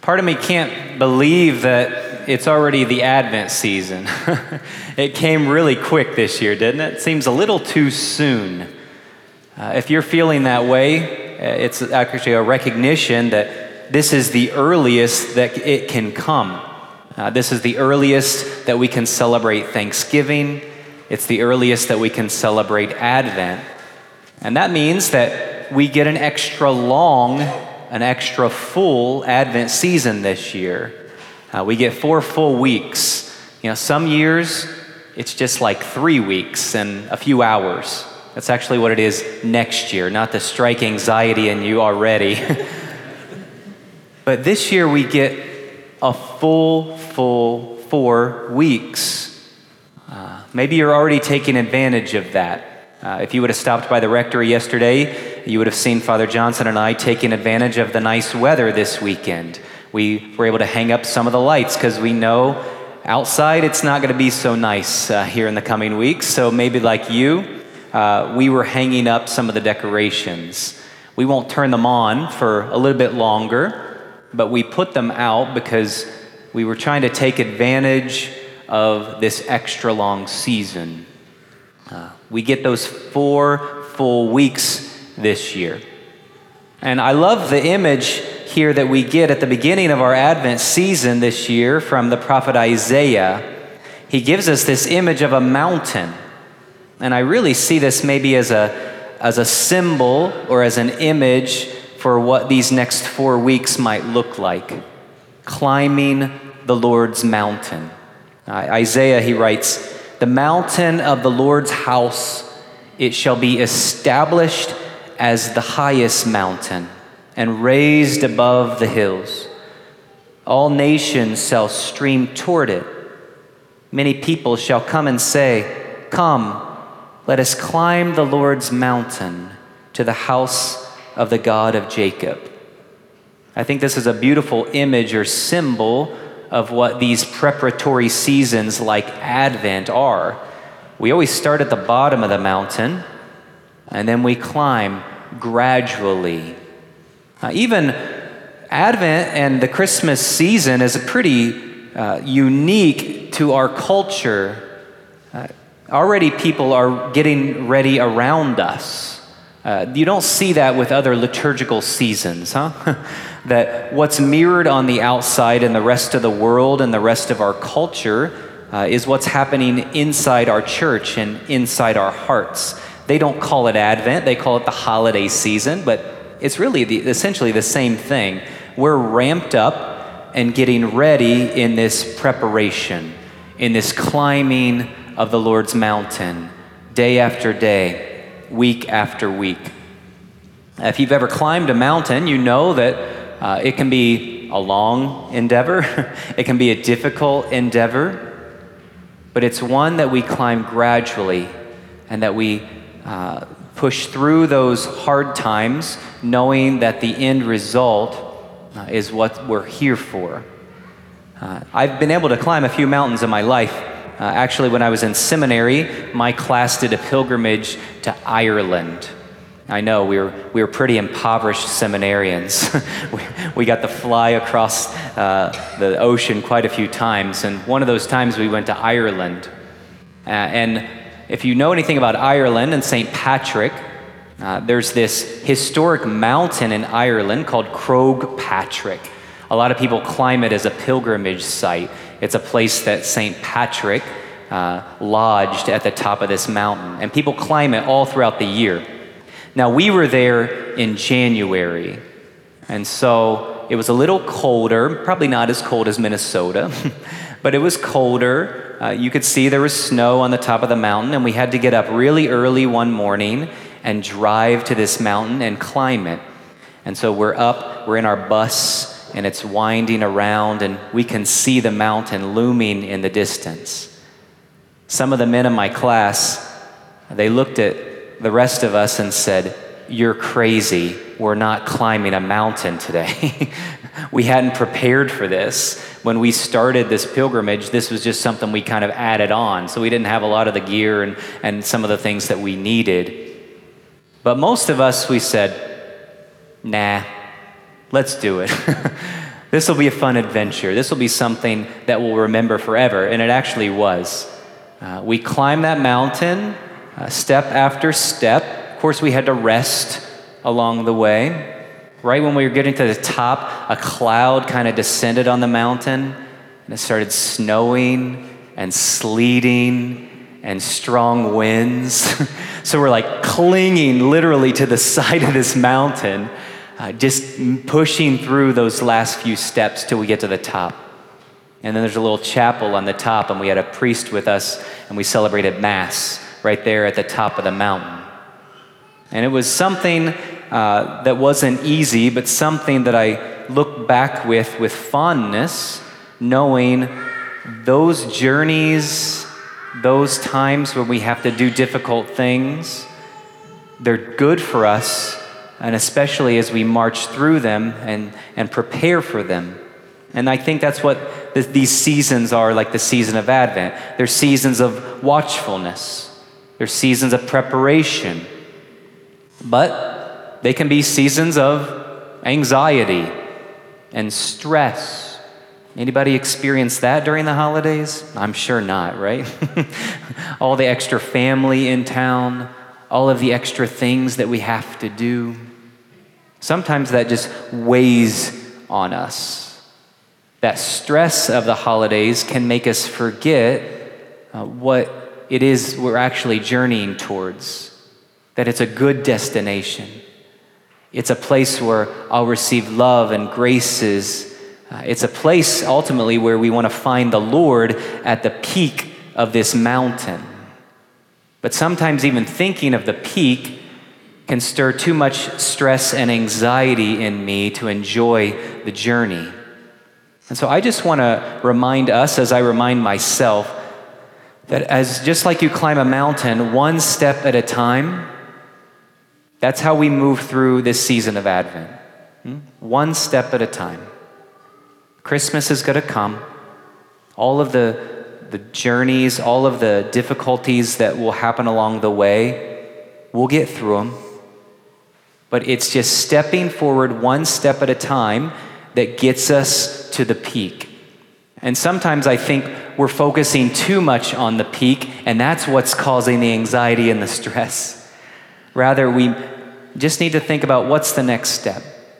Part of me can't believe that it's already the Advent season. It came really quick this year, didn't it? It seems a little too soon. If you're feeling that way, it's actually a recognition that this is the earliest that it can come. This is the earliest that we can celebrate Thanksgiving. It's the earliest that we can celebrate Advent. And that means that we get an extra long, an extra full Advent season this year. We get 4 full weeks. Some years it's just like 3 weeks and a few hours. That's actually what it is next year, not to strike anxiety in you already. But this year we get a full 4 weeks. Maybe you're already taking advantage of that. If you would have stopped by the rectory yesterday, you would have seen Father Johnson and I taking advantage of the nice weather this weekend. We were able to hang up some of the lights because we know outside it's not going to be so nice here in the coming weeks. So maybe like you, we were hanging up some of the decorations. We won't turn them on for a little bit longer, but we put them out because we were trying to take advantage of this extra long season. We get those 4 full weeks this year. And I love the image here that we get at the beginning of our Advent season this year from the prophet Isaiah. He gives us this image of a mountain. And I really see this maybe as a symbol or as an image for what these next 4 weeks might look like. Climbing the Lord's mountain. Isaiah, he writes, "The mountain of the Lord's house, it shall be established as the highest mountain and raised above the hills. All nations shall stream toward it. Many people shall come and say, 'Come, let us climb the Lord's mountain to the house of the God of Jacob.'" I think this is a beautiful image or symbol of what these preparatory seasons like Advent are. We always start at the bottom of the mountain, and then we climb gradually. Even Advent and the Christmas season is pretty unique to our culture. Already people are getting ready around us. You don't see that with other liturgical seasons, huh? That what's mirrored on the outside in the rest of the world and the rest of our culture is what's happening inside our church and inside our hearts. They don't call it Advent, they call it the holiday season, but it's really essentially the same thing. We're ramped up and getting ready in this preparation, in this climbing of the Lord's mountain, day after day, week after week. If you've ever climbed a mountain, you know that it can be a long endeavor. It can be a difficult endeavor, but it's one that we climb gradually and that we push through those hard times, knowing that the end result is what we're here for. I've been able to climb a few mountains in my life. Actually, when I was in seminary, my class did a pilgrimage to Ireland. I know, we were pretty impoverished seminarians. we got to fly across the ocean quite a few times, and one of those times we went to Ireland. And if you know anything about Ireland and St. Patrick, there's this historic mountain in Ireland called Croagh Patrick. A lot of people climb it as a pilgrimage site. It's a place that St. Patrick lodged at the top of this mountain, and people climb it all throughout the year. Now, we were there in January, and so it was a little colder, probably not as cold as Minnesota, but it was colder. You could see there was snow on the top of the mountain, and we had to get up really early one morning and drive to this mountain and climb it. And so we're in our bus, and it's winding around, and we can see the mountain looming in the distance. Some of the men in my class, they looked at the rest of us and said, "You're crazy. We're not climbing a mountain today." We hadn't prepared for this. When we started this pilgrimage, this was just something we kind of added on. So we didn't have a lot of the gear and some of the things that we needed. But most of us, we said, "Nah, let's do it." This will be a fun adventure. This will be something that we'll remember forever. And it actually was. We climbed that mountain step after step. Of course, we had to rest along the way. Right when we were getting to the top, a cloud kind of descended on the mountain, and it started snowing and sleeting and strong winds. So we're like clinging literally to the side of this mountain, just pushing through those last few steps till we get to the top. And then there's a little chapel on the top, and we had a priest with us, and we celebrated Mass right there at the top of the mountain. And it was something that wasn't easy, but something that I look back with fondness, knowing those journeys, those times where we have to do difficult things, they're good for us, and especially as we march through them and prepare for them. And I think that's what these seasons are, like the season of Advent. They're seasons of watchfulness. They're seasons of preparation. But they can be seasons of anxiety and stress. Anybody experience that during the holidays? I'm sure not, right? All the extra family in town, all of the extra things that we have to do. Sometimes that just weighs on us. That stress of the holidays can make us forget what it is we're actually journeying towards. That it's a good destination. It's a place where I'll receive love and graces. It's a place ultimately where we want to find the Lord at the peak of this mountain. But sometimes even thinking of the peak can stir too much stress and anxiety in me to enjoy the journey. And so I just want to remind us, as I remind myself, that as just like you climb a mountain, one step at a time, that's how we move through this season of Advent. One step at a time. Christmas is going to come. All of the journeys, all of the difficulties that will happen along the way, we'll get through them. But it's just stepping forward one step at a time that gets us to the peak. And sometimes I think we're focusing too much on the peak, and that's what's causing the anxiety and the stress. Rather, we just need to think about what's the next step,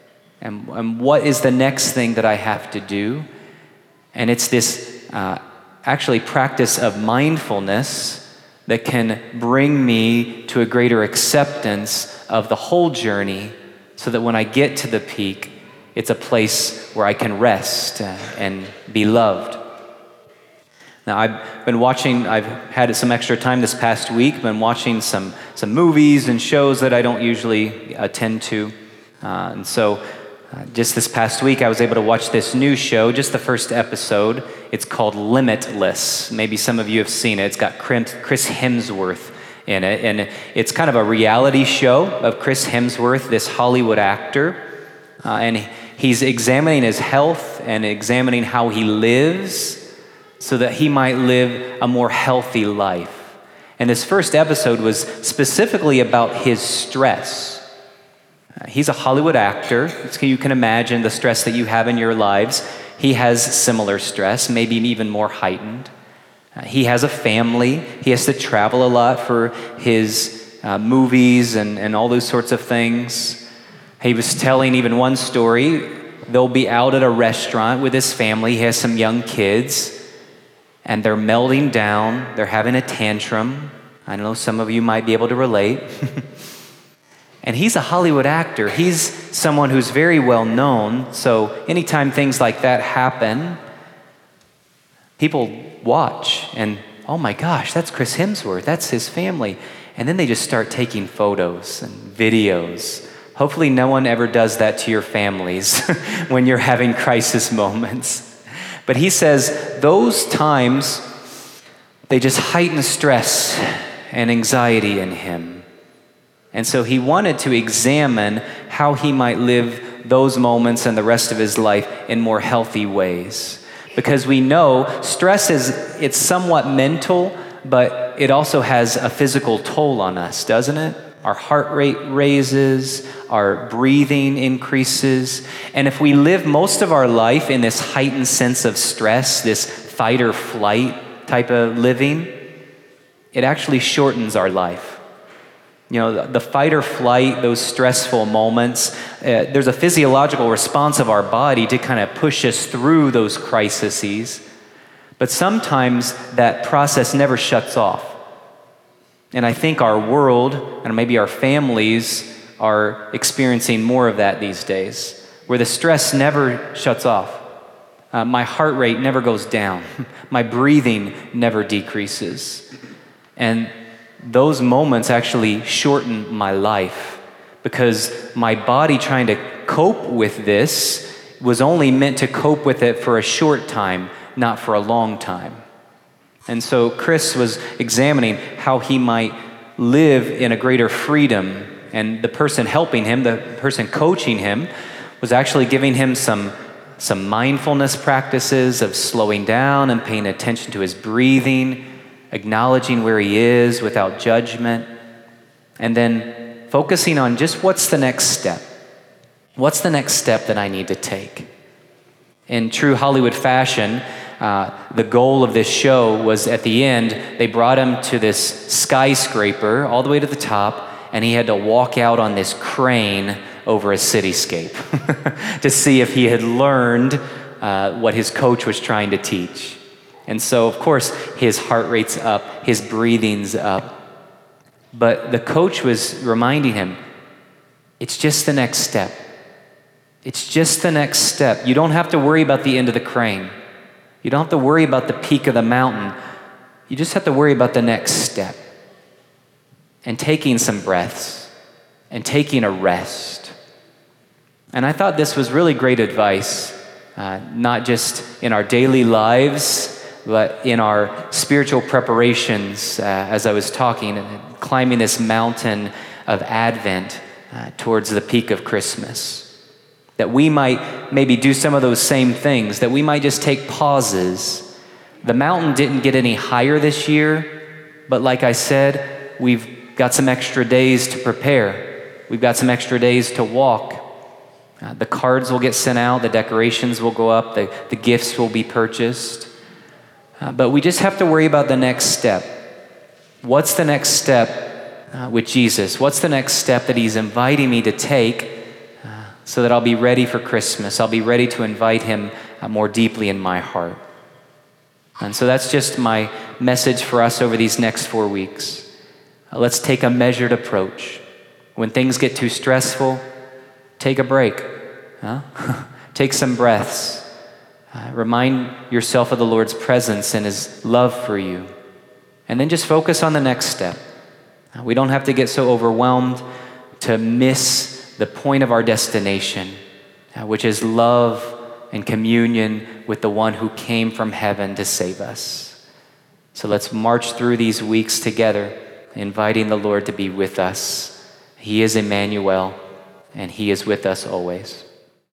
and what is the next thing that I have to do. And it's this actually practice of mindfulness that can bring me to a greater acceptance of the whole journey, so that when I get to the peak, it's a place where I can rest and be loved. Now, I've had some extra time this past week, been watching some movies and shows that I don't usually attend to. And so just this past week, I was able to watch this new show, just the first episode. It's called Limitless. Maybe some of you have seen it. It's got Chris Hemsworth in it. And it's kind of a reality show of Chris Hemsworth, this Hollywood actor. And he's examining his health and examining how he lives so that he might live a more healthy life. And this first episode was specifically about his stress. He's a Hollywood actor. You can imagine the stress that you have in your lives. He has similar stress, maybe even more heightened. He has a family. He has to travel a lot for his movies and all those sorts of things. He was telling even one story. They'll be out at a restaurant with his family. He has some young kids, and they're melting down. They're having a tantrum. I know some of you might be able to relate. And he's a Hollywood actor. He's someone who's very well known. So anytime things like that happen, people watch and, oh my gosh, that's Chris Hemsworth. That's his family. And then they just start taking photos and videos. Hopefully no one ever does that to your families when you're having crisis moments. But he says those times, they just heighten stress and anxiety in him. And so he wanted to examine how he might live those moments and the rest of his life in more healthy ways. Because we know stress it's somewhat mental, but it also has a physical toll on us, doesn't it? Our heart rate raises, our breathing increases, and if we live most of our life in this heightened sense of stress, this fight or flight type of living, it actually shortens our life. You know, the fight or flight, those stressful moments, there's a physiological response of our body to kind of push us through those crises, but sometimes that process never shuts off. And I think our world, and maybe our families, are experiencing more of that these days, where the stress never shuts off. My heart rate never goes down. My breathing never decreases. And those moments actually shorten my life, because my body trying to cope with this was only meant to cope with it for a short time, not for a long time. And so Chris was examining how he might live in a greater freedom, and the person helping him, the person coaching him, was actually giving him some mindfulness practices of slowing down and paying attention to his breathing, acknowledging where he is without judgment, and then focusing on just what's the next step. What's the next step that I need to take? In true Hollywood fashion, the goal of this show was, at the end, they brought him to this skyscraper all the way to the top, and he had to walk out on this crane over a cityscape to see if he had learned what his coach was trying to teach. And so, of course, his heart rate's up, his breathing's up. But the coach was reminding him, it's just the next step. It's just the next step. You don't have to worry about the end of the crane. You don't have to worry about the peak of the mountain. You just have to worry about the next step. And taking some breaths. And taking a rest. And I thought this was really great advice. Not just in our daily lives, but in our spiritual preparations, as I was talking, and climbing this mountain of Advent towards the peak of Christmas. That we might maybe do some of those same things, that we might just take pauses. The mountain didn't get any higher this year, but like I said, we've got some extra days to prepare. We've got some extra days to walk. The cards will get sent out, the decorations will go up, the gifts will be purchased. But we just have to worry about the next step. What's the next step with Jesus? What's the next step that he's inviting me to take so that I'll be ready for Christmas? I'll be ready to invite him more deeply in my heart. And so that's just my message for us over these next 4 weeks. Let's take a measured approach. When things get too stressful, take a break. Take some breaths. Remind yourself of the Lord's presence and his love for you. And then just focus on the next step. We don't have to get so overwhelmed to miss the point of our destination, which is love and communion with the one who came from heaven to save us. So let's march through these weeks together, inviting the Lord to be with us. He is Emmanuel, and he is with us always.